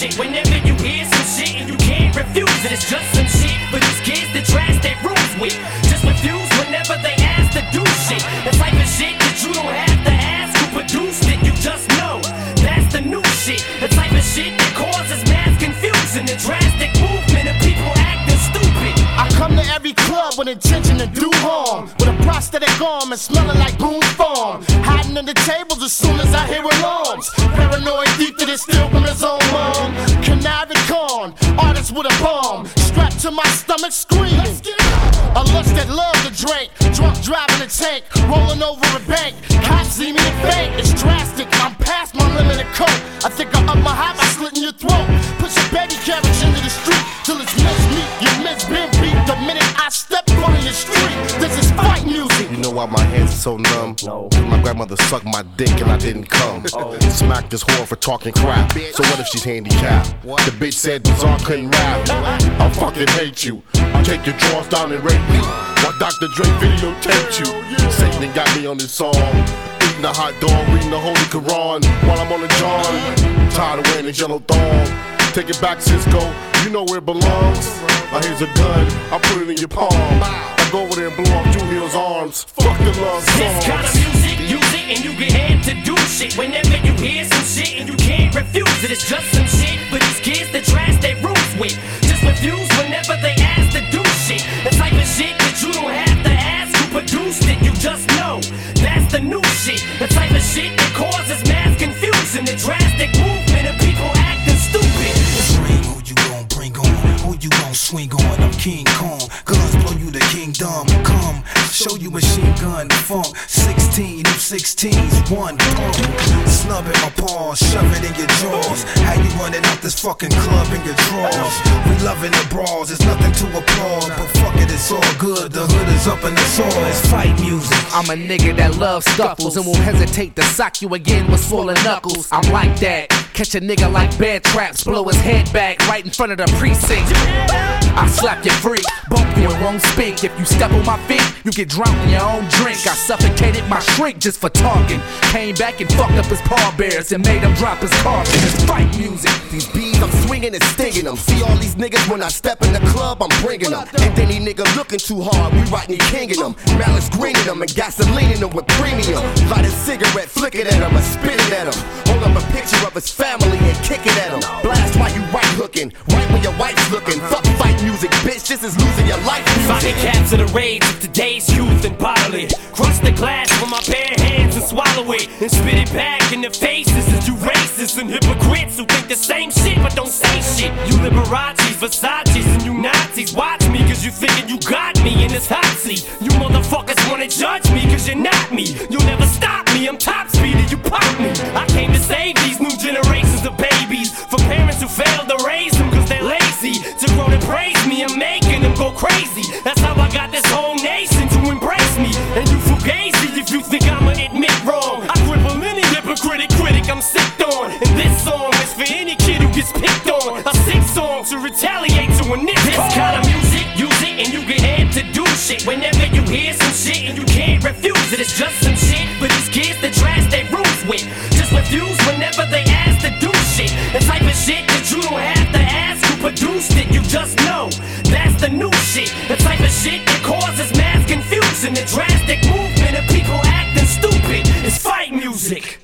shit. Whenever you hear some shit and you can't refuse it, it's just some shit for these kids that trash their rooms with. Just refuse whenever they ask to do shit. The type of shit that you don't have to ask who produced it, you just know. That's the new shit. The type of shit that causes mass confusion, the drastic movement of people acting stupid. I come to every club with intention to do harm, with a prosthetic arm and smelling like Boone's Farm. Hiding in the tables as soon as I hear alarms. Paranoid thief that is still from his own mom. Conniving con, artist with a bomb, strapped to my stomach screaming. A lust that love to drink, drunk driving a tank, rolling over a bank. Cops see me and faint, it's drastic. I'm past my limit of coke. I think I up my high by slitting your throat. Push your baby carriage into the street till it's mincemeat. You miss been beat the minute I step on your street. This is fight music. You know why my hands are so numb? No. My grandmother sucked my dick and I didn't come. Smacked this whore for talking crap. So what if she's handicapped? The bitch said Bizarre couldn't rap. I fucking hate you. Take your drawers down and rape you. While Dr. Dre videotaped you. Satan got me on this song. Eating a hot dog, reading the Holy Quran while I'm on the John. Tired of wearing this yellow thong. Take it back, Cisco. You know where it belongs. Now here's a gun. I put it in your palm. I go over there and blow off Julia's arms. Fuck the love songs. This kind of music, use it and you get amped to do shit. Whenever you hear some shit and you can't refuse it, it's just some shit for these kids that trash their rooms with. Just refuse whenever they ask to do shit. The type of shit that you don't have to ask who produced it, you just know. That's the new shit. The type of shit that causes mass confusion, the drastic movement of people acting stupid. Bring who you gon' bring on, who you gon' swing on. I'm King Kong, guns blow you the kingdom. Come, show you machine gun funk. 16, you 16s, one pump. Snub in my paws, shove it in your jaws. How you running out this fucking club in your drawers? We loving the brawls, there's nothing to applaud. But fuck it, it's all good, the hood is up and it's all. It's fight music. I'm a nigga that loves scuffles and won't hesitate to sock you again with swollen knuckles. I'm like that. Catch a nigga like bear traps, blow his head back right in front of the precinct. I slap you free, bump you and won't speak. If you step on my feet, you get drowned in your own drink. I suffocated my shrink just for talking. Came back and fucked up his pallbearers and made him drop his coffin. It's fight music. These bees, I'm swinging and stinging them. See all these niggas when I step in the club, I'm bringing them. And any nigga looking too hard, we Rodney Kinging them. Malice greening them and gasoline in them with premium. Light a cigarette, flick it at him and spit it at him. Hold up a picture of his family and kick it at him. Blast while you right hooking, right when your wife's looking. Fuck fight music, bitch, this is losing your life music. Finally capture the rage of today's youth and bottle it. Crush the glass with my bare hands and swallow it. And spit it back in the faces of you racists and hypocrites who think the same shit but don't say shit. You Liberace's, Versace's, and you Nazis. Watch me cause you thinking you got me in this hot seat. You motherfuckers wanna judge me cause you're not me. You'll never stop me, I'm top speed and you pop me. I came to save these new generations of babies from parents who failed to raise them cause they're lazy. To grow to praise me and making them go crazy. That's how I got this whole nation to embrace me. And you fugazi if you think I'ma admit wrong. I cripple any hypocritic critic I'm sick on. And this song is for any kid who gets picked on. A sick song to retaliate to a nigga. This kind of music, use it and you get amped to do shit. Whenever you hear some shit and you can't refuse it, it's just some shit for these kids that trash their rooms with. Just refuse whenever they ask to do shit. The type of shit that you don't have to ask who produced it, you just know. That's the new shit. The type of shit that causes mass confusion, the drastic movement of people acting stupid. It's fight music.